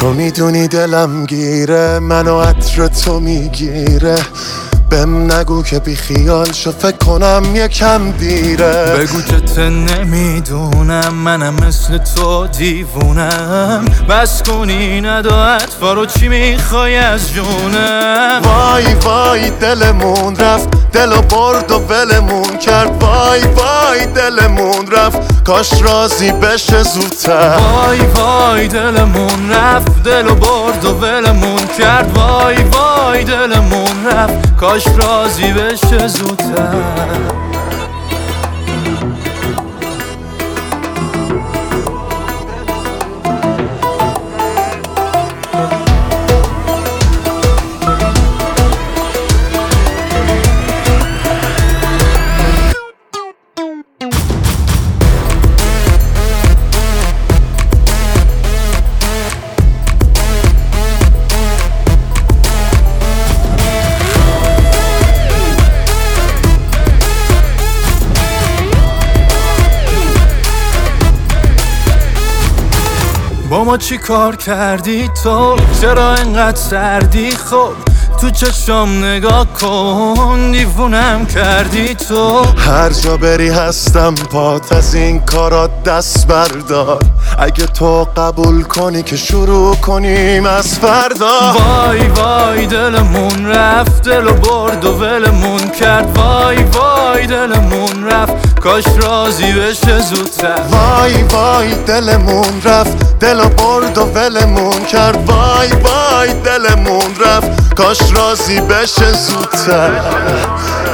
تو میدونی دلم گیره، منو عطر تو میگیره. بهم نگو که بی خیال شو، فکر کنم یکم دیره. بگو که ته نمیدونم، منم مثل تو دیوونم. بس کنی نداعت فارو چی میخوای از جونم. وای وای دلمون رفت، دلو برد و ولمون کرد. وای وای دلمون رفت، کاش راضی بشه زودتر. وای وای دلمون رفت، دلو برد و ولمون کرد. وای وای دلمون رفت، کاش راضی بشه زودتر. با ما چی کار کردی تو؟ چرا انقدر سردی؟ خب تو چشم نگاه کن، دیوونم کردی تو. هر جا بری هستم پات، از این کارا دست بردار. اگه تو قبول کنی که شروع کنیم از فردا. وای وای دلمون رفت، دلو برد و ولمون کرد. وای وای دلمون رفت، کاش راضی بشه زودتر. وای وای دلمون رفت، دلو برد و ولمون کرد. وای وای دلمون رفت، کاش راضی بشه زودتر.